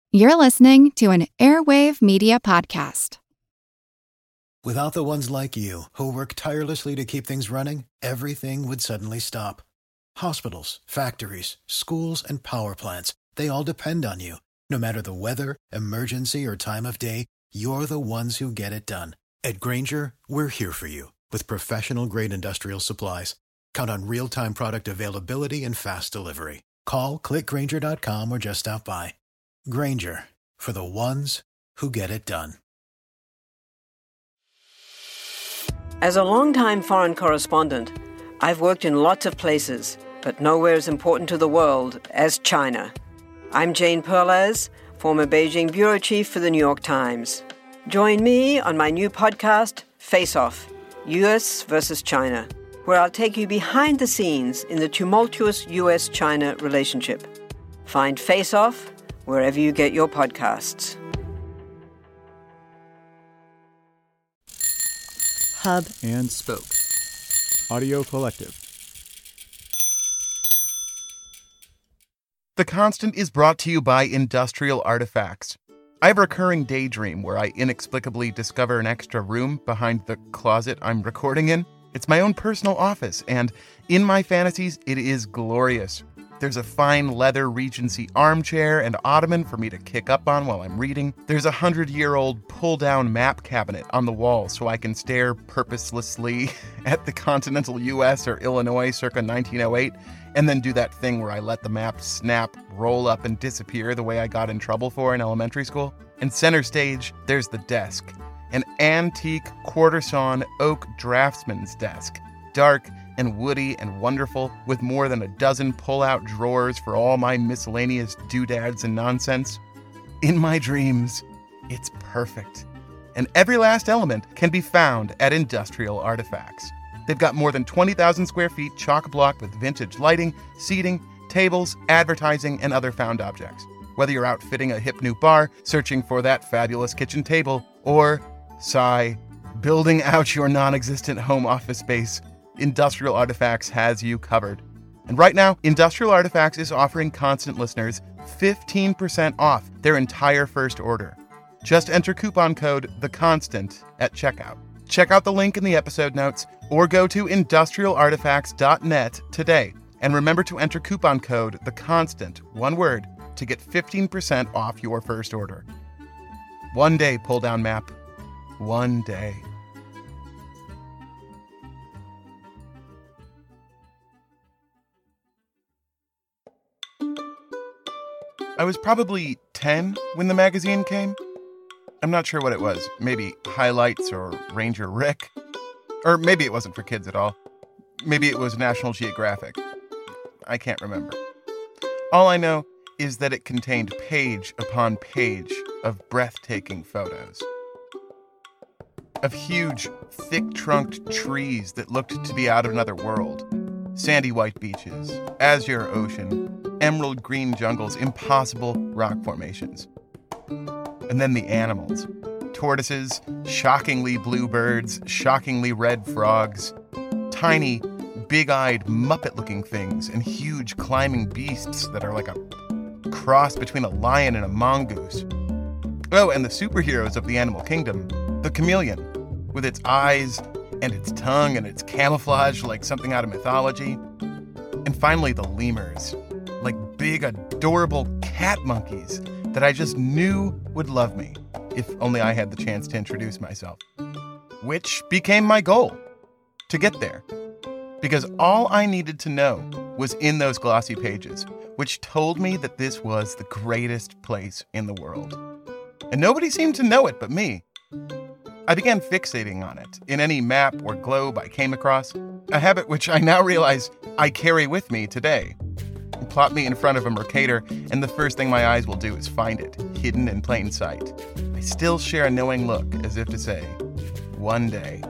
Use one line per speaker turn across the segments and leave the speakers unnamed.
You're listening to an Airwave Media Podcast.
Without the ones like you, who work tirelessly to keep things running, everything would suddenly stop. Hospitals, factories, schools, and power plants, they all depend on you. No matter the weather, emergency, or time of day, you're the ones who get it done. At Grainger, we're here for you with professional-grade industrial supplies. Count on real-time product availability and fast delivery. Call, click Grainger.com, or just stop by. Grainger, for the ones who get it done.
As a longtime foreign correspondent, I've worked in lots of places, but nowhere as important to the world as China. I'm Jane Perlez, former Beijing bureau chief for the New York Times. Join me on my new podcast, Face Off, U.S. versus China, where I'll take you behind the scenes in the tumultuous U.S.-China relationship. Find Face Off wherever you get your podcasts.
Hub and Spoke Audio Collective.
The Constant is brought to you by Industrial Artifacts. I have a recurring daydream where I inexplicably discover an extra room behind the closet I'm recording in. It's my own personal office, and in my fantasies, it is glorious. There's a fine leather Regency armchair and ottoman for me to kick up on while I'm reading. There's a 100-year-old pull-down map cabinet on the wall so I can stare purposelessly at the continental U.S. or Illinois circa 1908, and then do that thing where I let the map snap, roll up, and disappear the way I got in trouble for in elementary school. And center stage, there's the desk. An antique quarter-sawn oak draftsman's desk. Dark and woody and wonderful, with more than a dozen pull-out drawers for all my miscellaneous doodads and nonsense. In my dreams, it's perfect. And every last element can be found at Industrial Artifacts. They've got more than 20,000 square feet chock-a-block with vintage lighting, seating, tables, advertising, and other found objects. Whether you're outfitting a hip new bar, searching for that fabulous kitchen table, or, sigh, building out your non-existent home office space, Industrial Artifacts has you covered. And right now, Industrial Artifacts is offering Constant listeners 15% off their entire first order. Just enter coupon code THECONSTANT at checkout. Check out the link in the episode notes or go to industrialartifacts.net today. And remember to enter coupon code THECONSTANT, one word, to get 15% off your first order. One day, pull down map. One day. I was probably 10 when the magazine came. I'm not sure what it was. Maybe Highlights or Ranger Rick. Or maybe it wasn't for kids at all. Maybe it was National Geographic. I can't remember. All I know is that it contained page upon page of breathtaking photos. Of huge, thick-trunked trees that looked to be out of another world. Sandy white beaches, azure ocean, emerald green jungles, impossible rock formations. And then the animals. Tortoises, shockingly blue birds, shockingly red frogs, tiny, big-eyed, Muppet-looking things, and huge climbing beasts that are like a cross between a lion and a mongoose. Oh, and the superheroes of the animal kingdom, the chameleon, with its eyes and its tongue and its camouflage like something out of mythology. And finally, the lemurs, like big, adorable cat monkeys that I just knew would love me, if only I had the chance to introduce myself. Which became my goal, to get there. Because all I needed to know was in those glossy pages, which told me that this was the greatest place in the world. And nobody seemed to know it but me. I began fixating on it in any map or globe I came across, a habit which I now realize I carry with me today. Plot me in front of a Mercator, and the first thing my eyes will do is find it, hidden in plain sight. I still share a knowing look, as if to say, one day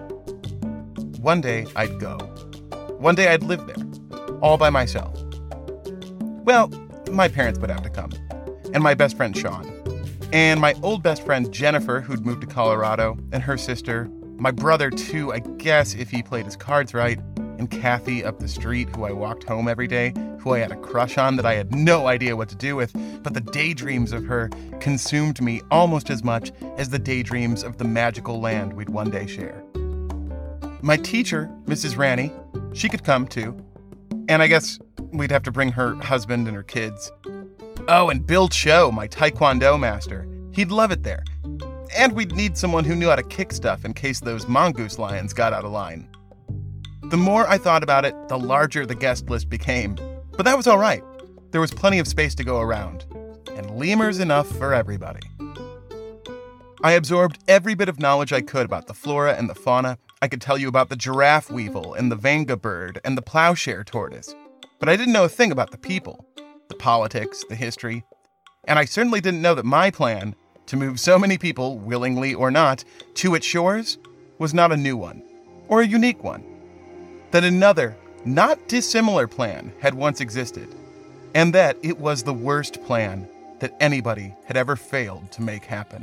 I'd go. One day I'd live there, all by myself. Well, my parents would have to come, and my best friend Sean, and my old best friend Jennifer, who'd moved to Colorado, and her sister, my brother too, I guess, if he played his cards right, and Kathy up the street, who I walked home every day, who I had a crush on that I had no idea what to do with, but the daydreams of her consumed me almost as much as the daydreams of the magical land we'd one day share. My teacher, Mrs. Rani, she could come too, and I guess we'd have to bring her husband and her kids. Oh, and Bill Cho, my Taekwondo master. He'd love it there. And we'd need someone who knew how to kick stuff in case those mongoose lions got out of line. The more I thought about it, the larger the guest list became. But that was all right. There was plenty of space to go around. And lemurs enough for everybody. I absorbed every bit of knowledge I could about the flora and the fauna. I could tell you about the giraffe weevil and the vanga bird and the plowshare tortoise. But I didn't know a thing about the people, the politics, the history. And I certainly didn't know that my plan to move so many people, willingly or not, to its shores was not a new one, or a unique one. That another, not dissimilar plan had once existed, and that it was the worst plan that anybody had ever failed to make happen.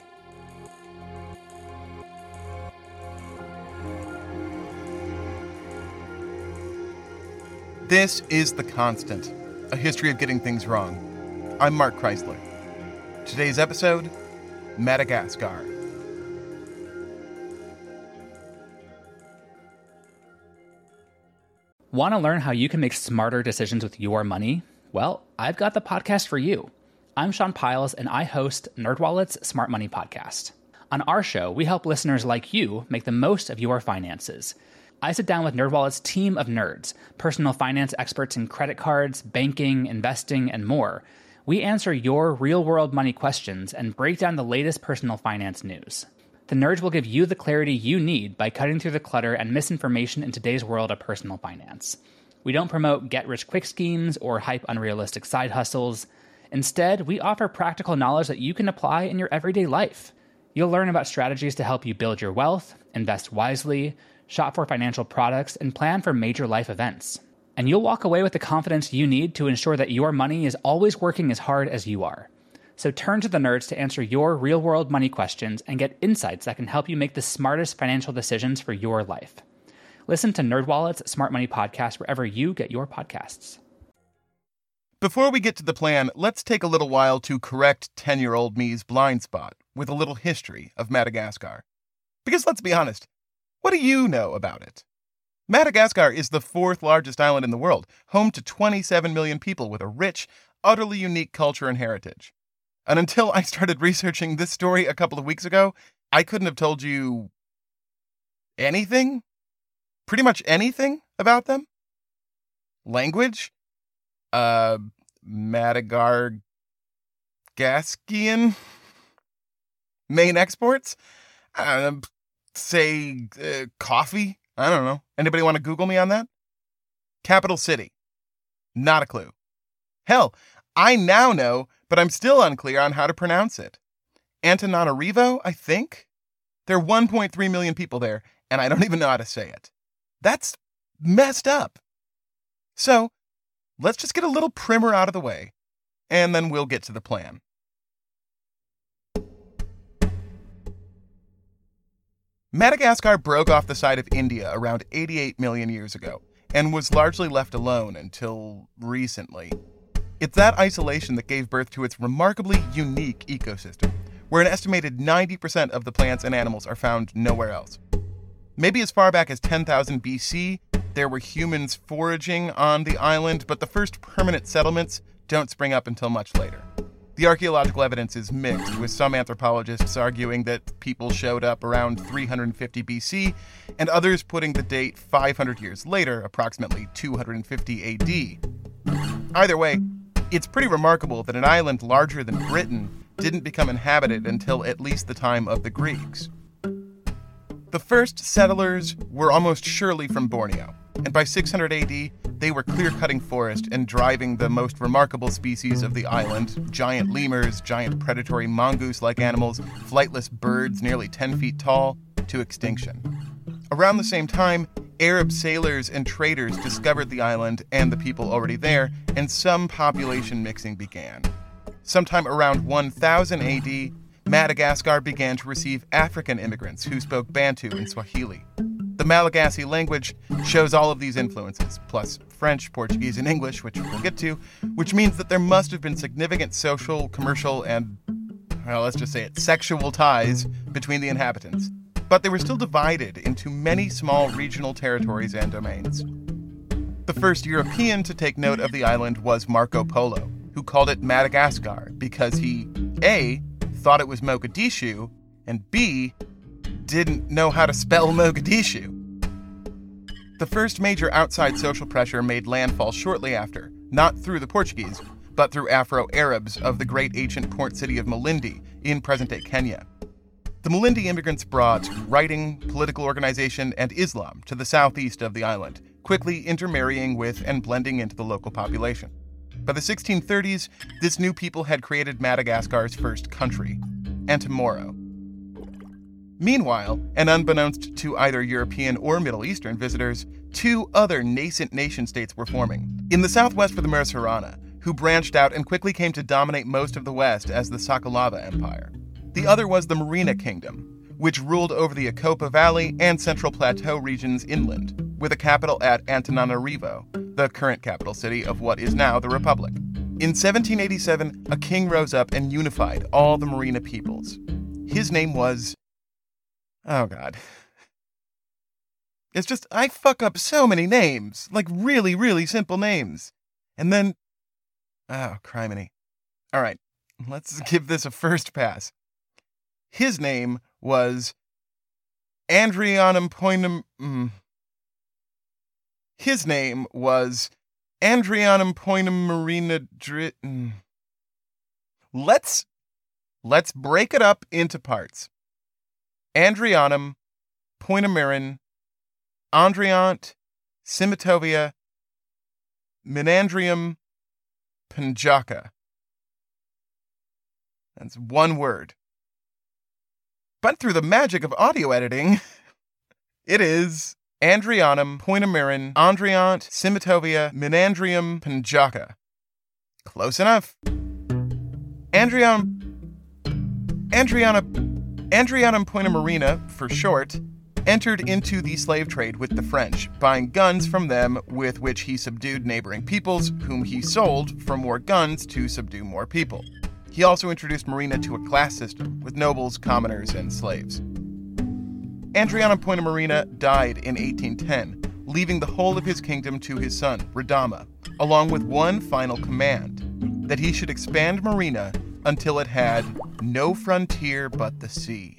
This is The Constant, a history of getting things wrong. I'm Mark Chrysler. Today's episode, Madagascar.
Want to learn how you can make smarter decisions with your money? Well, I've got the podcast for you. I'm Sean Piles, and I host NerdWallet's Smart Money Podcast. On our show, we help listeners like you make the most of your finances. I sit down with NerdWallet's team of nerds, personal finance experts in credit cards, banking, investing, and more. We answer your real-world money questions and break down the latest personal finance news. The nerds will give you the clarity you need by cutting through the clutter and misinformation in today's world of personal finance. We don't promote get-rich-quick schemes or hype unrealistic side hustles. Instead, we offer practical knowledge that you can apply in your everyday life. You'll learn about strategies to help you build your wealth, invest wisely, shop for financial products, and plan for major life events. And you'll walk away with the confidence you need to ensure that your money is always working as hard as you are. So turn to the nerds to answer your real-world money questions and get insights that can help you make the smartest financial decisions for your life. Listen to NerdWallet's Smart Money Podcast wherever you get your podcasts.
Before we get to the plan, let's take a little while to correct 10-year-old me's blind spot with a little history of Madagascar. Because let's be honest, what do you know about it? Madagascar is the fourth largest island in the world, home to 27 million people with a rich, utterly unique culture and heritage. And until I started researching this story a couple of weeks ago, I couldn't have told you anything? Pretty much anything about them? Language? Madagascan? Main exports? Coffee? I don't know. Anybody want to Google me on that? Capital city. Not a clue. Hell, I now know, but I'm still unclear on how to pronounce it. Antananarivo, I think? There are 1.3 million people there, and I don't even know how to say it. That's messed up. So, let's just get a little primer out of the way, and then we'll get to the plan. Madagascar broke off the side of India around 88 million years ago and was largely left alone until recently. It's that isolation that gave birth to its remarkably unique ecosystem, where an estimated 90% of the plants and animals are found nowhere else. Maybe as far back as 10,000 BC, there were humans foraging on the island, but the first permanent settlements don't spring up until much later. The archaeological evidence is mixed, with some anthropologists arguing that people showed up around 350 BC, and others putting the date 500 years later, approximately 250 AD. Either way, it's pretty remarkable that an island larger than Britain didn't become inhabited until at least the time of the Greeks. The first settlers were almost surely from Borneo, and by 600 AD, they were clear-cutting forest and driving the most remarkable species of the island, giant lemurs, giant predatory mongoose-like animals, flightless birds nearly 10 feet tall, to extinction. Around the same time, Arab sailors and traders discovered the island and the people already there, and some population mixing began. Sometime around 1000 AD, Madagascar began to receive African immigrants who spoke Bantu and Swahili. The The Malagasy language shows all of these influences, plus French, Portuguese, and English, which we'll get to, which means that there must have been significant social, commercial, and, well, let's just say it, sexual ties between the inhabitants. But they were still divided into many small regional territories and domains. The first European to take note of the island was Marco Polo, who called it Madagascar because he, A, thought it was Mogadishu, and B, didn't know how to spell Mogadishu. The first major outside social pressure made landfall shortly after, not through the Portuguese, but through Afro-Arabs of the great ancient port city of Malindi in present-day Kenya. The Malindi immigrants brought writing, political organization, and Islam to the southeast of the island, quickly intermarrying with and blending into the local population. By the 1630s, this new people had created Madagascar's first country, Antemoro. Meanwhile, and unbeknownst to either European or Middle Eastern visitors, two other nascent nation-states were forming. In the southwest were the Mersarana, who branched out and quickly came to dominate most of the west as the Sakalava Empire. The other was the Merina Kingdom, which ruled over the Akopa Valley and Central Plateau regions inland, with a capital at Antananarivo, the current capital city of what is now the Republic. In 1787, a king rose up and unified all the Merina peoples. His name was... oh, God. It's just, I fuck up so many names. Like, really, really simple names. And then... oh, criminy. All right, let's give this a first pass. His name was Andrianum Poinum... His name was Andrianum Poinum Marina Let's break it up into parts. Andrianum, Poinamarin, Andriant, Simitovia, Menandrium, Panjaka. That's one word. But through the magic of audio editing, it is Andrianum, Poinamarin, Andriant, Simitovia, Menandrium, Panjaka. Close enough. Andrianum Poinamarina, for short, entered into the slave trade with the French, buying guns from them with which he subdued neighboring peoples, whom he sold for more guns to subdue more people. He also introduced Marina to a class system with nobles, commoners, and slaves. Andrianum Poinamarina died in 1810, leaving the whole of his kingdom to his son, Radama, along with one final command, that he should expand Marina until it had no frontier but the sea.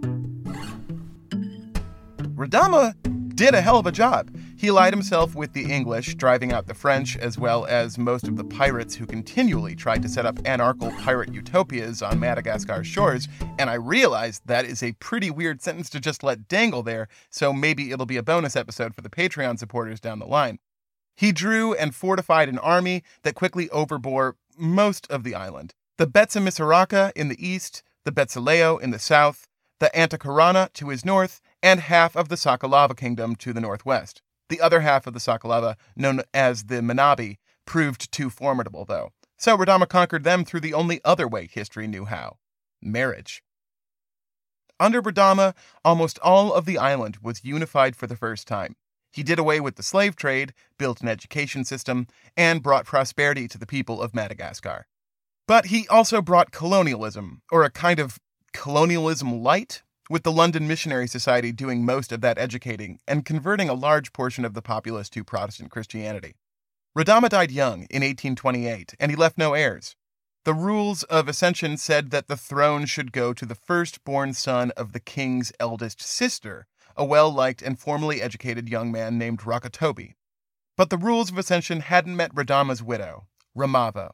Radama did a hell of a job. He allied himself with the English, driving out the French, as well as most of the pirates who continually tried to set up anarchical pirate utopias on Madagascar's shores, and I realized that is a pretty weird sentence to just let dangle there, so maybe it'll be a bonus episode for the Patreon supporters down the line. He drew and fortified an army that quickly overbore most of the island. The Betsimisaraka in the east, the Betsileo in the south, the Antakarana to his north, and half of the Sakalava kingdom to the northwest. The other half of the Sakalava, known as the Manabi, proved too formidable, though. So Radama conquered them through the only other way history knew how: marriage. Under Radama, almost all of the island was unified for the first time. He did away with the slave trade, built an education system, and brought prosperity to the people of Madagascar. But he also brought colonialism, or a kind of colonialism light, with the London Missionary Society doing most of that educating and converting a large portion of the populace to Protestant Christianity. Radama died young in 1828, and he left no heirs. The rules of Ascension said that the throne should go to the firstborn son of the king's eldest sister, a well-liked and formally educated young man named Rakatobi. But the rules of Ascension hadn't met Radama's widow, Ramavo.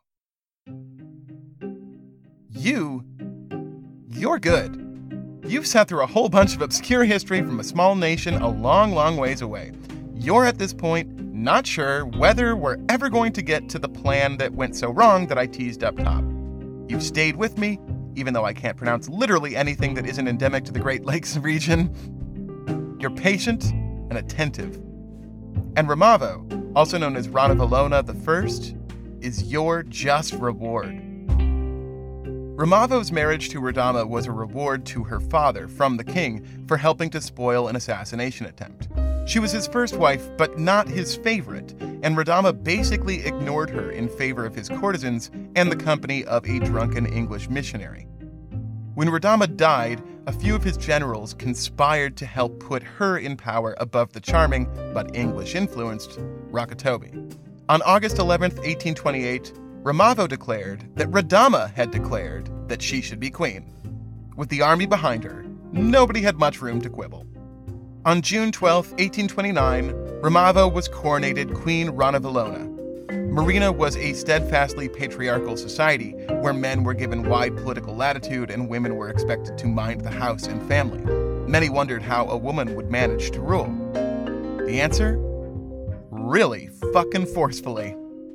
You're good. You've sat through a whole bunch of obscure history from a small nation a long, long ways away. You're at this point not sure whether we're ever going to get to the plan that went so wrong that I teased up top. You've stayed with me, even though I can't pronounce literally anything that isn't endemic to the Great Lakes region. You're patient and attentive. And Ramavo, also known as Ranavalona I, is your just reward. Ramavo's marriage to Radama was a reward to her father from the king for helping to spoil an assassination attempt. She was his first wife, but not his favorite, and Radama basically ignored her in favor of his courtesans and the company of a drunken English missionary. When Radama died, a few of his generals conspired to help put her in power above the charming, but English-influenced, Rakatobi. On August 11, 1828, Ramavo declared that Radama had declared that she should be queen. With the army behind her, nobody had much room to quibble. On June 12, 1829, Ramavo was coronated Queen Ranavalona. Marina was a steadfastly patriarchal society where men were given wide political latitude and women were expected to mind the house and family. Many wondered how a woman would manage to rule. The answer? Really fucking forcefully.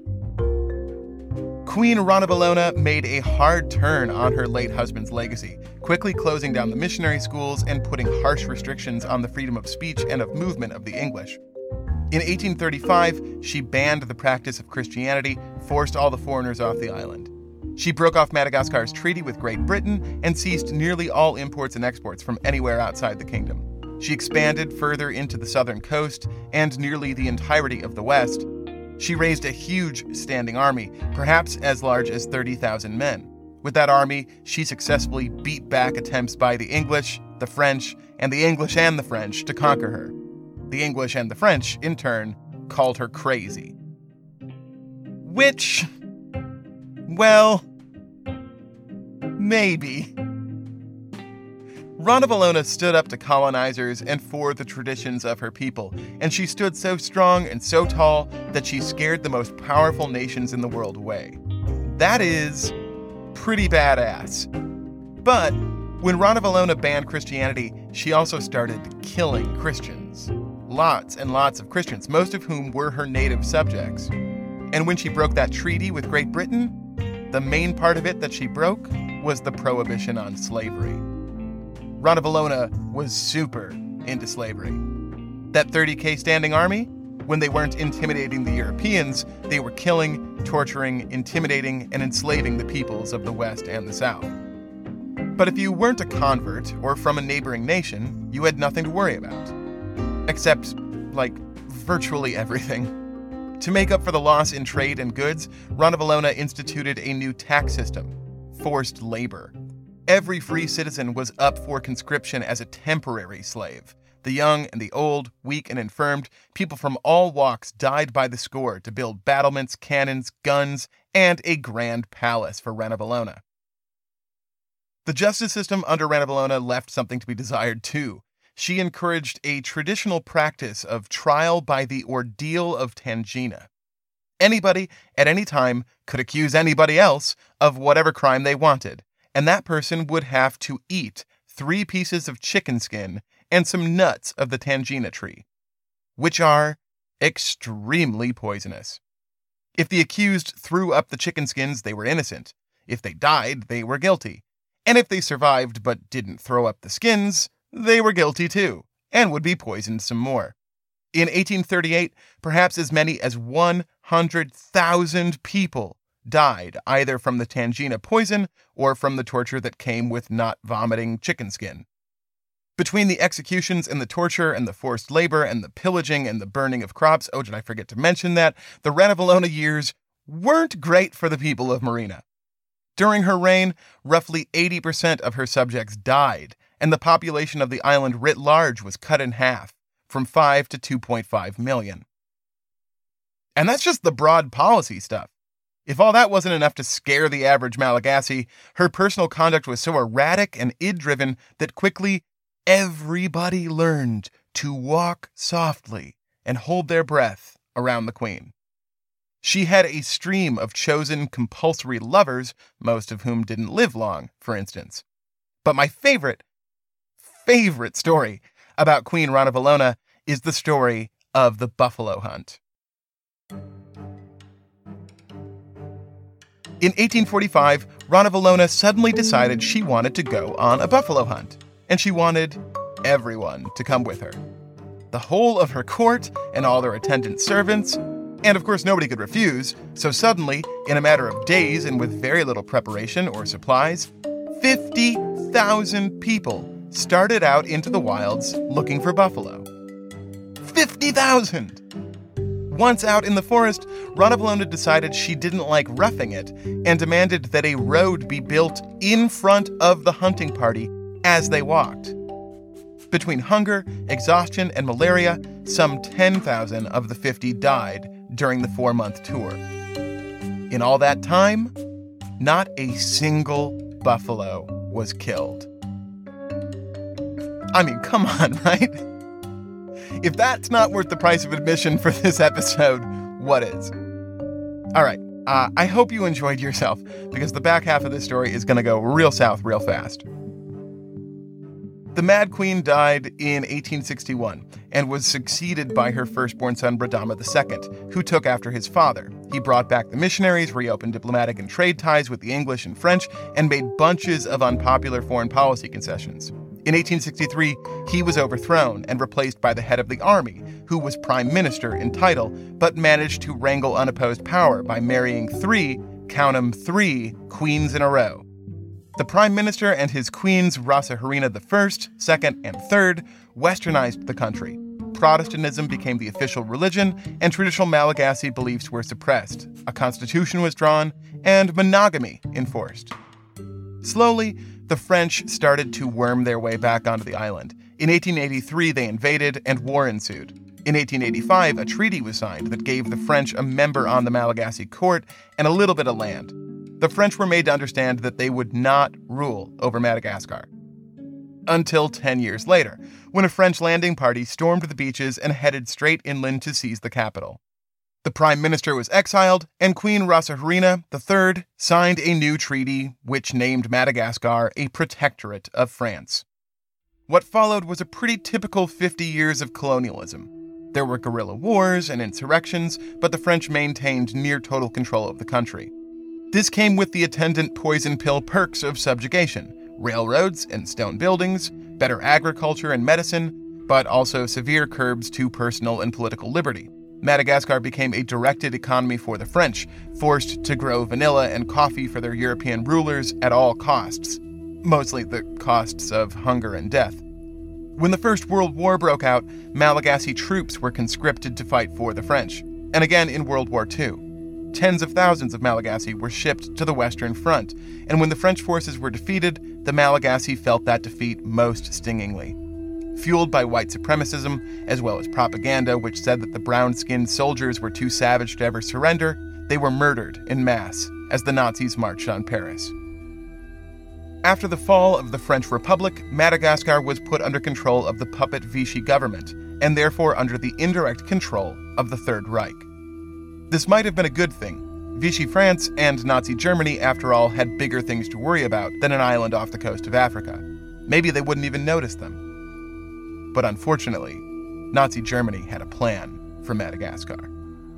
Queen Ranavalona made a hard turn on her late husband's legacy, quickly closing down the missionary schools and putting harsh restrictions on the freedom of speech and of movement of the English. In 1835, she banned the practice of Christianity, forced all the foreigners off the island. She broke off Madagascar's treaty with Great Britain and ceased nearly all imports and exports from anywhere outside the kingdom. She expanded further into the southern coast and nearly the entirety of the west. She raised a huge standing army, perhaps as large as 30,000 men. With that army, she successfully beat back attempts by the English, the French, and the English and the French to conquer her. The English and the French, in turn, called her crazy. Which, well, maybe. Ranavalona stood up to colonizers and for the traditions of her people, and she stood so strong and so tall that she scared the most powerful nations in the world away. That is pretty badass. But when Ranavalona banned Christianity, she also started killing Christians. Lots and lots of Christians, most of whom were her native subjects. And when she broke that treaty with Great Britain, the main part of it that she broke was the prohibition on slavery. Ranavalona was super into slavery. That 30K standing army, when they weren't intimidating the Europeans, they were killing, torturing, intimidating, and enslaving the peoples of the West and the South. But if you weren't a convert or from a neighboring nation, you had nothing to worry about. Except, virtually everything. To make up for the loss in trade and goods, Ranavalona instituted a new tax system, forced labor. Every free citizen was up for conscription as a temporary slave. The young and the old, weak and infirmed, people from all walks died by the score to build battlements, cannons, guns, and a grand palace for Ranavalona. The justice system under Ranavalona left something to be desired too. She encouraged a traditional practice of trial by the ordeal of tangina. Anybody, at any time, could accuse anybody else of whatever crime they wanted, and that person would have to eat 3 pieces of chicken skin and some nuts of the tangina tree, which are extremely poisonous. If the accused threw up the chicken skins, they were innocent. If they died, they were guilty. And if they survived but didn't throw up the skins, they were guilty too, and would be poisoned some more. In 1838, perhaps as many as 100,000 people died either from the tangina poison or from the torture that came with not vomiting chicken skin. Between the executions and the torture and the forced labor and the pillaging and the burning of crops, oh, did I forget to mention that, the Ranavalona years weren't great for the people of Marina. During her reign, roughly 80% of her subjects died, and the population of the island writ large was cut in half, from 5 to 2.5 million. And that's just the broad policy stuff. If all that wasn't enough to scare the average Malagasy, her personal conduct was so erratic and id-driven that quickly everybody learned to walk softly and hold their breath around the queen. She had a stream of chosen compulsory lovers, most of whom didn't live long, for instance. But my favorite story about Queen Ranavalona is the story of the buffalo hunt. In 1845, Ranavalona suddenly decided she wanted to go on a buffalo hunt, and she wanted everyone to come with her. The whole of her court and all their attendant servants, And of course, nobody could refuse, so suddenly, in a matter of days and with very little preparation or supplies, 50,000 people started out into the wilds looking for buffalo. 50,000! Once out in the forest, Ranavalona decided she didn't like roughing it and demanded that a road be built in front of the hunting party as they walked. Between hunger, exhaustion, and malaria, some 10,000 of the 50 died during the 4-month tour. In all that time, not a single buffalo was killed. I mean, come on, right? If that's not worth the price of admission for this episode, what is? All right, I hope you enjoyed yourself, because the back half of this story is going to go real south real fast. The Mad Queen died in 1861 and was succeeded by her firstborn son, Radama II, who took after his father. He brought back the missionaries, reopened diplomatic and trade ties with the English and French, and made bunches of unpopular foreign policy concessions. In 1863, he was overthrown and replaced by the head of the army, who was prime minister in title, but managed to wrangle unopposed power by marrying 3 queens in a row. The prime minister and his queens, Rasa Harina I, II, and III, westernized the country. Protestantism became the official religion, and traditional Malagasy beliefs were suppressed. A constitution was drawn, and monogamy enforced. Slowly, the French started to worm their way back onto the island. In 1883, they invaded, and war ensued. In 1885, a treaty was signed that gave the French a member on the Malagasy court and a little bit of land. The French were made to understand that they would not rule over Madagascar. Until 10 years later, when a French landing party stormed the beaches and headed straight inland to seize the capital. The prime minister was exiled, and Queen Rasa Harina III signed a new treaty which named Madagascar a protectorate of France. What followed was a pretty typical 50 years of colonialism. There were guerrilla wars and insurrections, but the French maintained near total control of the country. This came with the attendant poison pill perks of subjugation, railroads and stone buildings, better agriculture and medicine, but also severe curbs to personal and political liberty. Madagascar became a directed economy for the French, forced to grow vanilla and coffee for their European rulers at all costs, mostly the costs of hunger and death. When the First World War broke out, Malagasy troops were conscripted to fight for the French, and again in World War II. Tens of thousands of Malagasy were shipped to the Western Front, and when the French forces were defeated, the Malagasy felt that defeat most stingingly. Fueled by white supremacism, as well as propaganda which said that the brown-skinned soldiers were too savage to ever surrender, they were murdered en masse as the Nazis marched on Paris. After the fall of the French Republic, Madagascar was put under control of the puppet Vichy government, and therefore under the indirect control of the Third Reich. This might have been a good thing. Vichy France and Nazi Germany, after all, had bigger things to worry about than an island off the coast of Africa. Maybe they wouldn't even notice them. But unfortunately, Nazi Germany had a plan for Madagascar.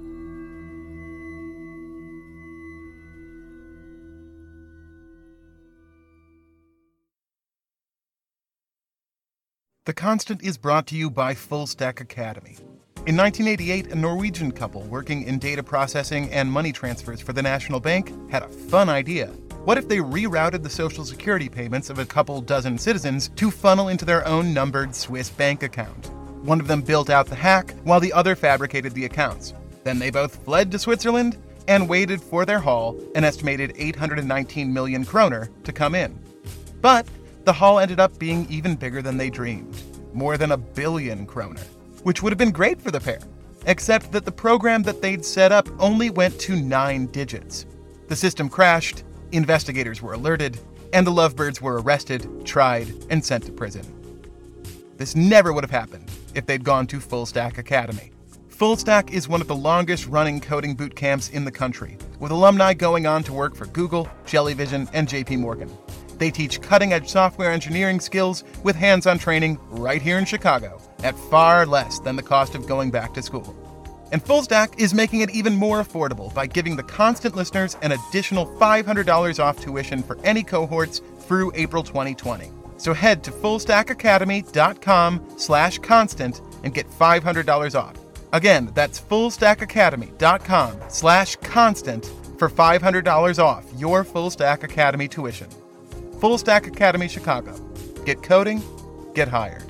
The Constant is brought to you by Full Stack Academy. In 1988, a Norwegian couple working in data processing and money transfers for the National Bank had a fun idea. What if they rerouted the Social Security payments of a couple dozen citizens to funnel into their own numbered Swiss bank account? One of them built out the hack, while the other fabricated the accounts. Then they both fled to Switzerland and waited for their haul, an estimated 819 million kroner, to come in. But the haul ended up being even bigger than they dreamed. More than 1 billion kroner. Which would have been great for the pair, except that the program that they'd set up only went to 9 digits. The system crashed, investigators were alerted, and the lovebirds were arrested, tried, and sent to prison. This never would have happened if they'd gone to Full Stack Academy. Full Stack is one of the longest-running coding boot camps in the country, with alumni going on to work for Google, Jellyvision, and JP Morgan. They teach cutting-edge software engineering skills with hands-on training right here in Chicago at far less than the cost of going back to school. And Full Stack is making it even more affordable by giving the Constant listeners an additional $500 off tuition for any cohorts through April 2020. So head to fullstackacademy.com/constant and get $500 off. Again, that's fullstackacademy.com/constant for $500 off your Full Stack Academy tuition. Full Stack Academy Chicago. Get coding, get hired.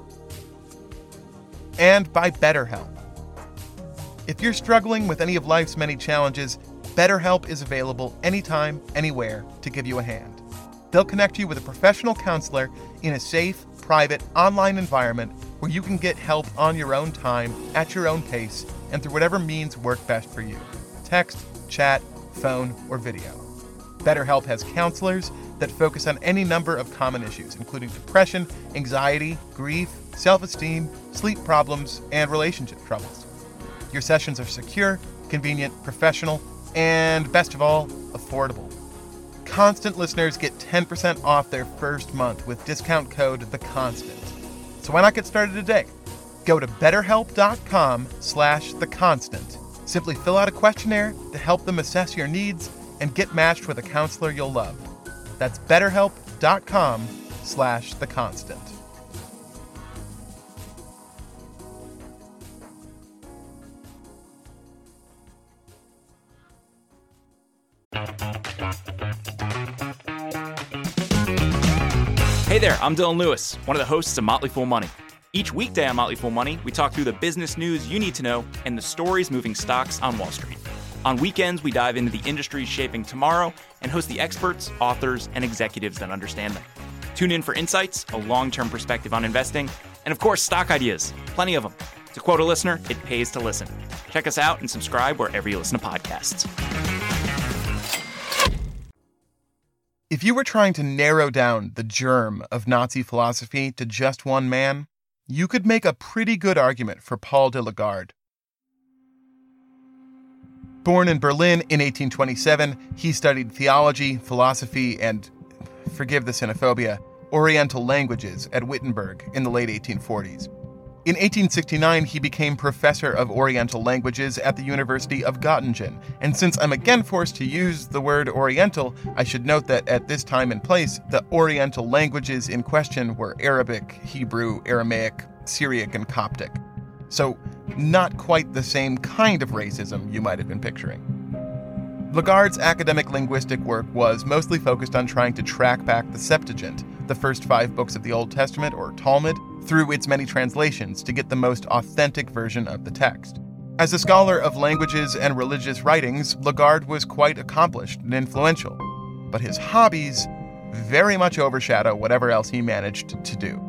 And by BetterHelp. If you're struggling with any of life's many challenges, BetterHelp is available anytime, anywhere to give you a hand. They'll connect you with a professional counselor in a safe, private, online environment where you can get help on your own time, at your own pace, and through whatever means work best for you. Text, chat, phone, or video. BetterHelp has counselors that focus on any number of common issues, including depression, anxiety, grief, self-esteem, sleep problems, and relationship troubles. Your sessions are secure, convenient, professional, and best of all, affordable. Constant listeners get 10% off their first month with discount code THECONSTANT. So why not get started today? Go to betterhelp.com/theconstant. Simply fill out a questionnaire to help them assess your needs and get matched with a counselor you'll love. That's betterhelp.com/theconstant.
Hey there, I'm Dylan Lewis, one of the hosts of Motley Fool Money. Each weekday on Motley Fool Money, we talk through the business news you need to know and the stories moving stocks on Wall Street. On weekends, we dive into the industries shaping tomorrow and host the experts, authors, and executives that understand them. Tune in for insights, a long-term perspective on investing, and of course, stock ideas. Plenty of them. To quote a listener, it pays to listen. Check us out and subscribe wherever you listen to podcasts.
If you were trying to narrow down the germ of Nazi philosophy to just one man, you could make a pretty good argument for Paul de Lagarde. Born in Berlin in 1827, he studied theology, philosophy, and, forgive the xenophobia, Oriental languages at Wittenberg in the late 1840s. In 1869, he became professor of Oriental languages at the University of Göttingen. And since I'm again forced to use the word Oriental, I should note that at this time and place, the Oriental languages in question were Arabic, Hebrew, Aramaic, Syriac, and Coptic. So not quite the same kind of racism you might have been picturing. Lagarde's academic linguistic work was mostly focused on trying to track back the Septuagint, the first 5 books of the Old Testament, or Talmud, through its many translations to get the most authentic version of the text. As a scholar of languages and religious writings, Lagarde was quite accomplished and influential, but his hobbies very much overshadow whatever else he managed to do.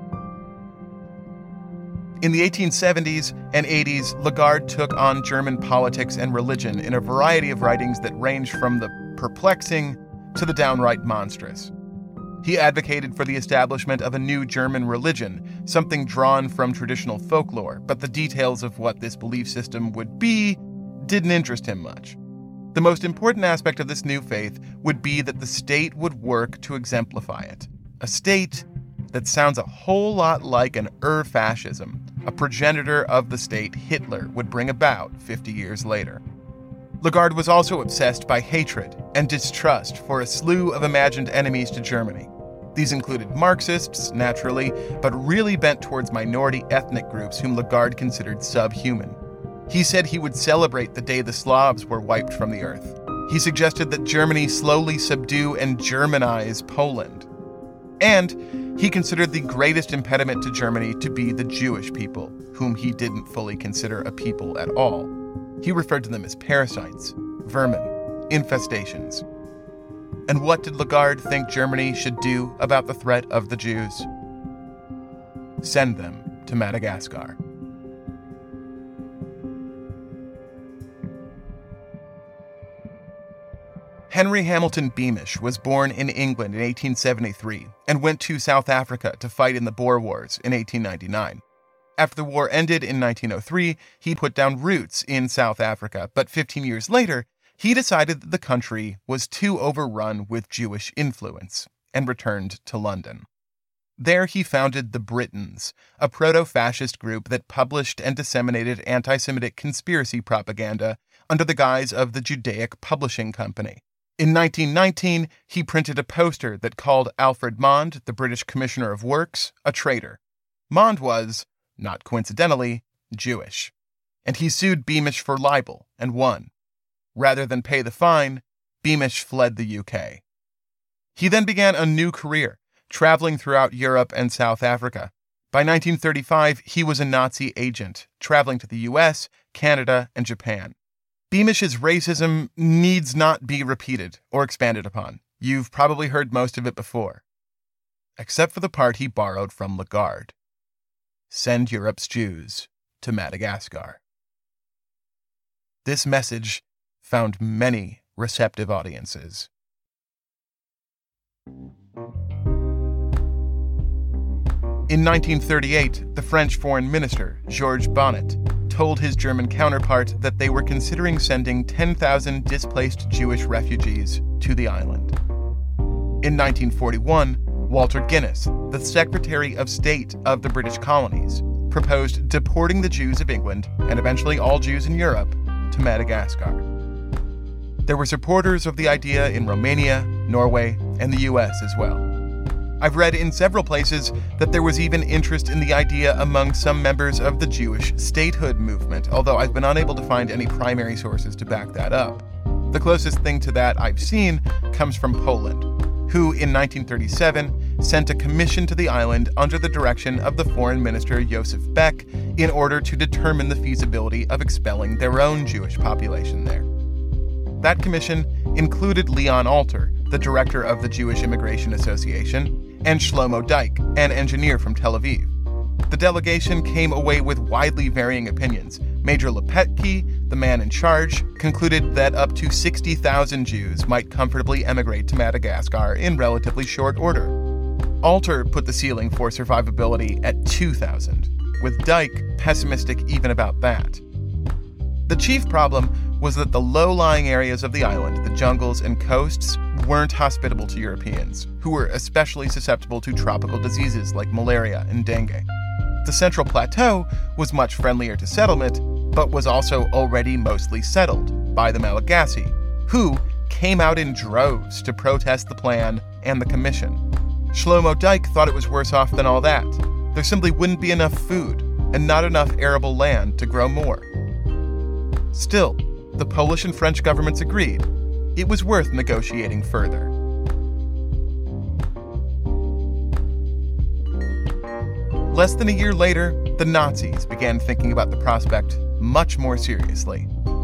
In the 1870s and 80s, Lagarde took on German politics and religion in a variety of writings that range from the perplexing to the downright monstrous. He advocated for the establishment of a new German religion, something drawn from traditional folklore, but the details of what this belief system would be didn't interest him much. The most important aspect of this new faith would be that the state would work to exemplify it. A state that sounds a whole lot like an fascism, a progenitor of the state Hitler would bring about 50 years later. Lagarde was also obsessed by hatred and distrust for a slew of imagined enemies to Germany. These included Marxists, naturally, but really bent towards minority ethnic groups whom Lagarde considered subhuman. He said he would celebrate the day the Slavs were wiped from the earth. He suggested that Germany slowly subdue and Germanize Poland. And he considered the greatest impediment to Germany to be the Jewish people, whom he didn't fully consider a people at all. He referred to them as parasites, vermin, infestations. And what did Lagarde think Germany should do about the threat of the Jews? Send them to Madagascar. Henry Hamilton Beamish was born in England in 1873 and went to South Africa to fight in the Boer Wars in 1899. After the war ended in 1903, he put down roots in South Africa, but 15 years later, he decided that the country was too overrun with Jewish influence and returned to London. There he founded the Britons, a proto-fascist group that published and disseminated anti-Semitic conspiracy propaganda under the guise of the Judaic Publishing Company. In 1919, he printed a poster that called Alfred Mond, the British Commissioner of Works, a traitor. Mond was, not coincidentally, Jewish. and he sued Beamish for libel and won. Rather than pay the fine, Beamish fled the UK. He then began a new career, traveling throughout Europe and South Africa. By 1935, he was a Nazi agent, traveling to the US, Canada, and Japan. Beamish's racism needs not be repeated or expanded upon. You've probably heard most of it before. Except for the part he borrowed from Lagarde. Send Europe's Jews to Madagascar. This message found many receptive audiences. In 1938, the French Foreign Minister, Georges Bonnet, told his German counterpart that they were considering sending 10,000 displaced Jewish refugees to the island. In 1941, Walter Guinness, the Secretary of State of the British colonies, proposed deporting the Jews of England, and eventually all Jews in Europe, to Madagascar. There were supporters of the idea in Romania, Norway, and the US as well. I've read in several places that there was even interest in the idea among some members of the Jewish statehood movement, although I've been unable to find any primary sources to back that up. The closest thing to that I've seen comes from Poland, who in 1937 sent a commission to the island under the direction of the Foreign Minister Josef Beck in order to determine the feasibility of expelling their own Jewish population there. That commission included Leon Alter, the director of the Jewish Immigration Association, and Shlomo Dyke, an engineer from Tel Aviv. The delegation came away with widely varying opinions. Major Lepetki, the man in charge, concluded that up to 60,000 Jews might comfortably emigrate to Madagascar in relatively short order. Alter put the ceiling for survivability at 2,000, with Dyke pessimistic even about that. The chief problem was that the low-lying areas of the island, the jungles and coasts, weren't hospitable to Europeans, who were especially susceptible to tropical diseases like malaria and dengue. The Central Plateau was much friendlier to settlement, but was also already mostly settled by the Malagasy, who came out in droves to protest the plan and the commission. Shlomo Dyke thought it was worse off than all that. There simply wouldn't be enough food and not enough arable land to grow more. Still, the Polish and French governments agreed. It was worth negotiating further. Less than a year later, the Nazis began thinking about the prospect much more seriously.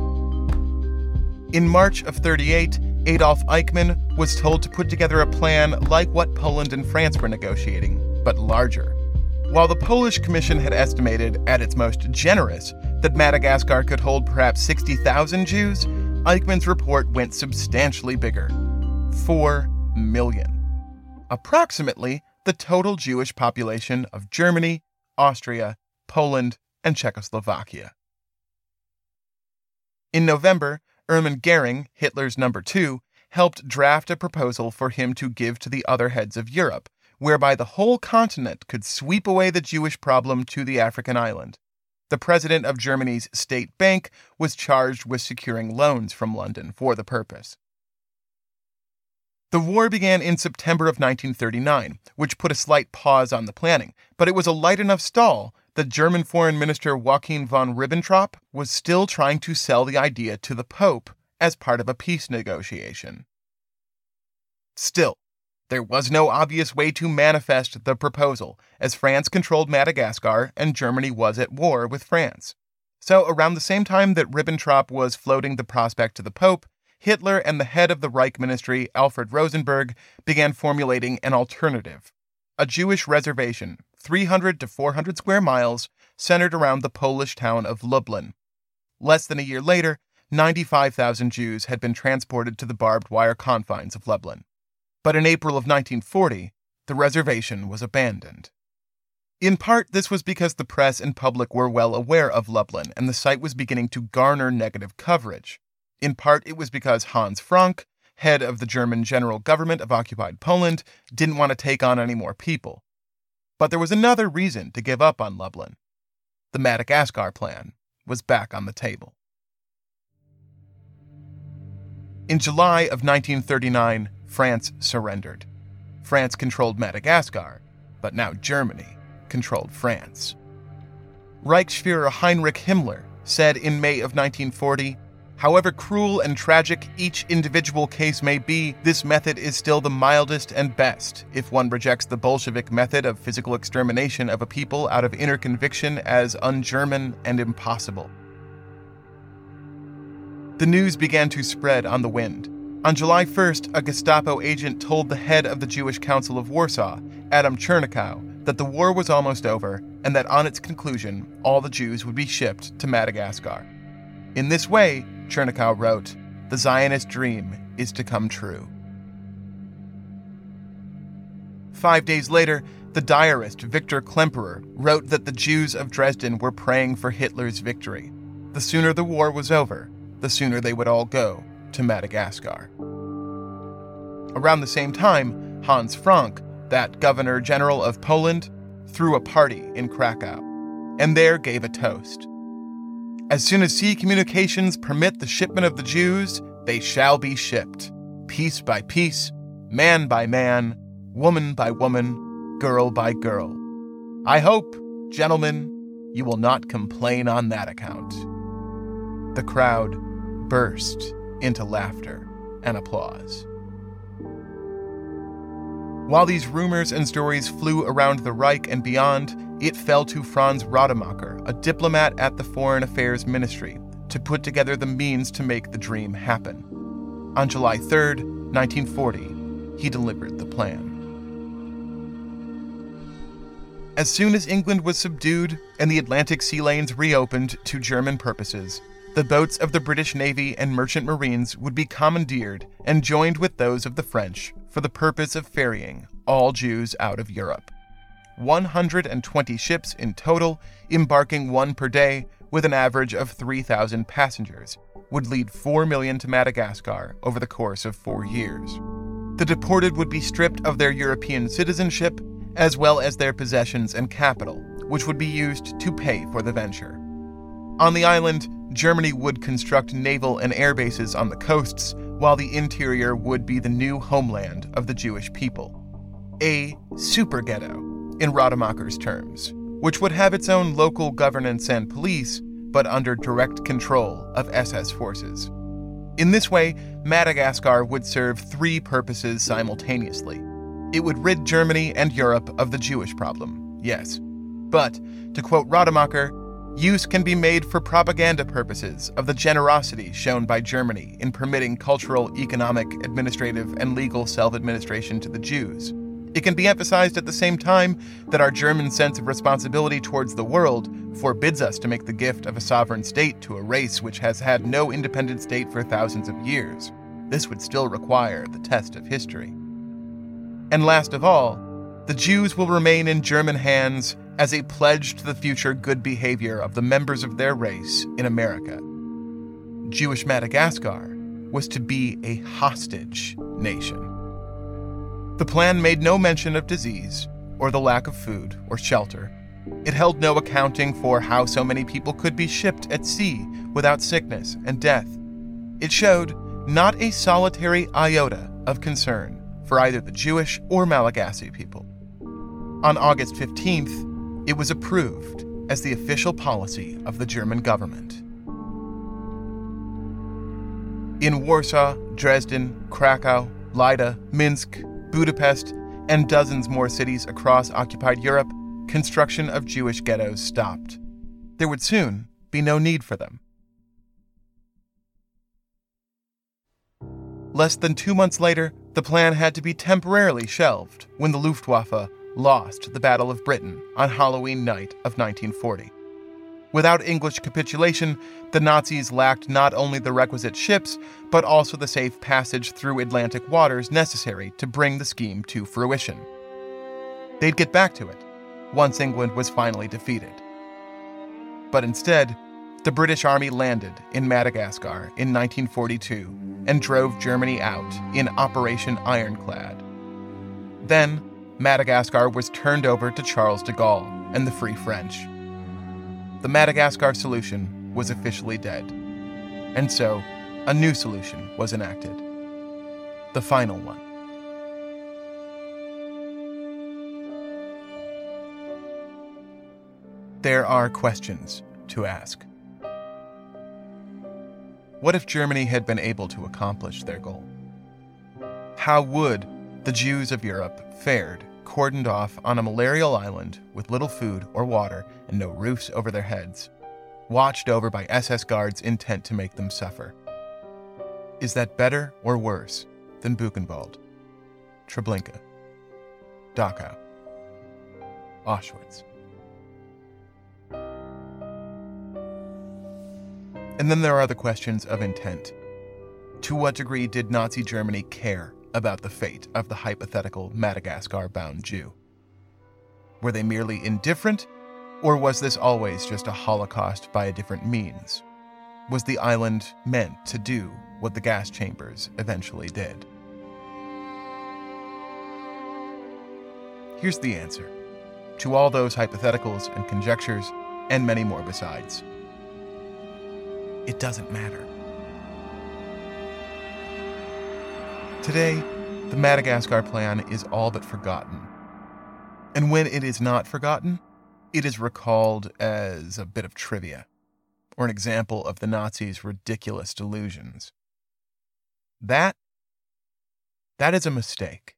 In March of '38, Adolf Eichmann was told to put together a plan like what Poland and France were negotiating, but larger. While the Polish Commission had estimated, at its most generous, that Madagascar could hold perhaps 60,000 Jews, Eichmann's report went substantially bigger. 4 million. Approximately the total Jewish population of Germany, Austria, Poland, and Czechoslovakia. In November, Hermann Goering, Hitler's number 2, helped draft a proposal for him to give to the other heads of Europe, whereby the whole continent could sweep away the Jewish problem to the African island. The president of Germany's state bank was charged with securing loans from London for the purpose. The war began in September of 1939, which put a slight pause on the planning, but it was a light enough stall that German Foreign Minister Joachim von Ribbentrop was still trying to sell the idea to the Pope as part of a peace negotiation. Still, there was no obvious way to manifest the proposal, as France controlled Madagascar and Germany was at war with France. So around the same time that Ribbentrop was floating the prospect to the Pope, Hitler and the head of the Reich Ministry, Alfred Rosenberg, began formulating an alternative. A Jewish reservation, 300 to 400 square miles, centered around the Polish town of Lublin. Less than a year later, 95,000 Jews had been transported to the barbed wire confines of Lublin. But in April of 1940, the reservation was abandoned. In part, this was because the press and public were well aware of Lublin, and the site was beginning to garner negative coverage. In part, it was because Hans Frank, head of the German general government of occupied Poland, didn't want to take on any more people. But there was another reason to give up on Lublin. The Madagascar plan was back on the table. In July of 1939, France surrendered. France controlled Madagascar, but now Germany controlled France. Reichsfuhrer Heinrich Himmler, said in May of 1940, "However cruel and tragic each individual case may be, this method is still the mildest and best if one rejects the Bolshevik method of physical extermination of a people out of inner conviction as un-German and impossible." The news began to spread on the wind. On July 1st, a Gestapo agent told the head of the Jewish Council of Warsaw, Adam Chernychow, that the war was almost over and that on its conclusion, all the Jews would be shipped to Madagascar. In this way, Chernychow wrote, "The Zionist dream is to come true." 5 days later, the diarist Victor Klemperer wrote that the Jews of Dresden were praying for Hitler's victory. The sooner the war was over, the sooner they would all go to Madagascar. Around the same time, Hans Frank, that Governor General of Poland, threw a party in Krakow, and there gave a toast. "As soon as sea communications permit the shipment of the Jews, they shall be shipped, piece by piece, man by man, woman by woman, girl by girl. I hope, gentlemen, you will not complain on that account." The crowd burst into laughter and applause. While these rumors and stories flew around the Reich and beyond, it fell to Franz Rademacher, a diplomat at the Foreign Affairs Ministry, to put together the means to make the dream happen. On July 3rd, 1940, he delivered the plan. As soon as England was subdued and the Atlantic sea lanes reopened to German purposes, the boats of the British Navy and Merchant Marines would be commandeered and joined with those of the French for the purpose of ferrying all Jews out of Europe. 120 ships in total, embarking one per day with an average of 3,000 passengers, would lead 4 million to Madagascar over the course of 4 years. The deported would be stripped of their European citizenship, as well as their possessions and capital, which would be used to pay for the venture. On the island, Germany would construct naval and air bases on the coasts, while the interior would be the new homeland of the Jewish people. A super ghetto, in Rademacher's terms, which would have its own local governance and police, but under direct control of SS forces. In this way, Madagascar would serve 3 purposes simultaneously. It would rid Germany and Europe of the Jewish problem, yes. But, to quote Rademacher, "Use can be made for propaganda purposes of the generosity shown by Germany in permitting cultural, economic, administrative, and legal self-administration to the Jews. It can be emphasized at the same time that our German sense of responsibility towards the world forbids us to make the gift of a sovereign state to a race which has had no independent state for thousands of years. This would still require the test of history. And last of all, the Jews will remain in German hands as a pledge to the future good behavior of the members of their race in America. Jewish Madagascar was to be a hostage nation. The plan made no mention of disease or the lack of food or shelter. It held no accounting for how so many people could be shipped at sea without sickness and death. It showed not a solitary iota of concern for either the Jewish or Malagasy people. On August 15th, it was approved as the official policy of the German government. In Warsaw, Dresden, Krakow, Lida, Minsk, Budapest, and dozens more cities across occupied Europe, construction of Jewish ghettos stopped. There would soon be no need for them. Less than 2 months later, the plan had to be temporarily shelved when the Luftwaffe lost the Battle of Britain on Halloween night of 1940. Without English capitulation, the Nazis lacked not only the requisite ships, but also the safe passage through Atlantic waters necessary to bring the scheme to fruition. They'd get back to it once England was finally defeated. But instead, the British Army landed in Madagascar in 1942 and drove Germany out in Operation Ironclad. Then, Madagascar was turned over to Charles de Gaulle and the Free French. The Madagascar solution was officially dead, and so a new solution was enacted. The final one. There are questions to ask. What if Germany had been able to accomplish their goal? How would the Jews of Europe fared, cordoned off on a malarial island with little food or water and no roofs over their heads, watched over by SS guards intent to make them suffer? Is that better or worse than Buchenwald, Treblinka, Dachau, Auschwitz? And then there are the questions of intent. To what degree did Nazi Germany care about the fate of the hypothetical Madagascar-bound Jew? Were they merely indifferent, or was this always just a Holocaust by a different means? Was the island meant to do what the gas chambers eventually did? Here's the answer to all those hypotheticals and conjectures, and many more besides. It doesn't matter. Today, the Madagascar Plan is all but forgotten. And when it is not forgotten, it is recalled as a bit of trivia, or an example of the Nazis' ridiculous delusions. That is a mistake.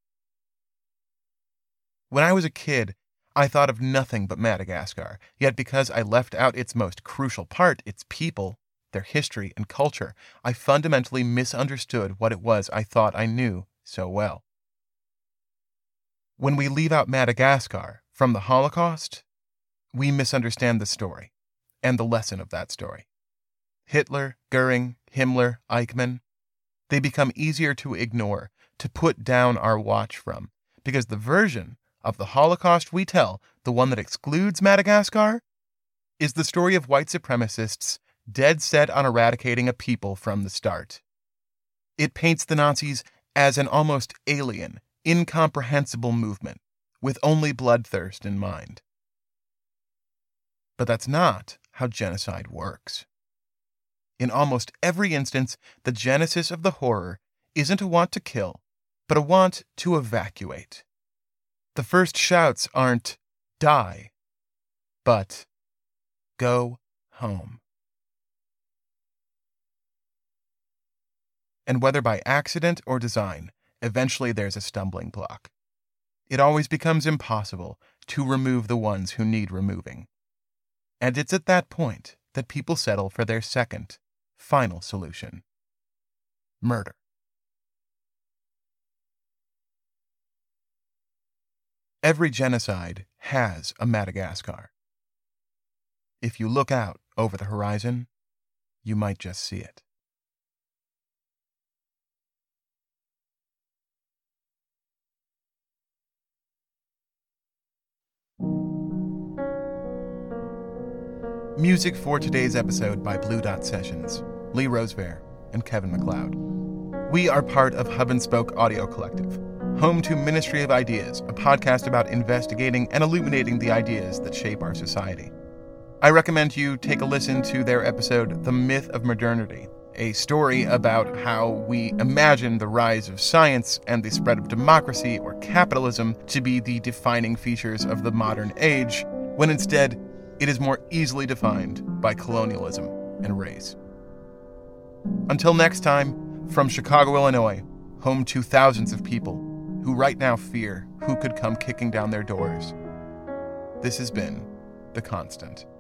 When I was a kid, I thought of nothing but Madagascar, yet because I left out its most crucial part, its people, their history and culture, I fundamentally misunderstood what it was I thought I knew so well. When we leave out Madagascar from the Holocaust, we misunderstand the story and the lesson of that story. Hitler, Goering, Himmler, Eichmann, they become easier to ignore, to put down our watch from, because the version of the Holocaust we tell, the one that excludes Madagascar, is the story of white supremacists dead set on eradicating a people from the start. It paints the Nazis as an almost alien, incomprehensible movement, with only bloodthirst in mind. But that's not how genocide works. In almost every instance, the genesis of the horror isn't a want to kill, but a want to evacuate. The first shouts aren't, "Die," but, "Go home." And whether by accident or design, eventually there's a stumbling block. It always becomes impossible to remove the ones who need removing. And it's at that point that people settle for their second, final solution: murder. Every genocide has a Madagascar. If you look out over the horizon, you might just see it. Music for today's episode by Blue Dot Sessions, Lee Rosevear, and Kevin MacLeod. We are part of Hub and Spoke Audio Collective, home to Ministry of Ideas, a podcast about investigating and illuminating the ideas that shape our society. I recommend you take a listen to their episode, The Myth of Modernity, a story about how we imagine the rise of science and the spread of democracy or capitalism to be the defining features of the modern age, when instead it is more easily defined by colonialism and race. Until next time, from Chicago, Illinois, home to thousands of people who right now fear who could come kicking down their doors, this has been The Constant.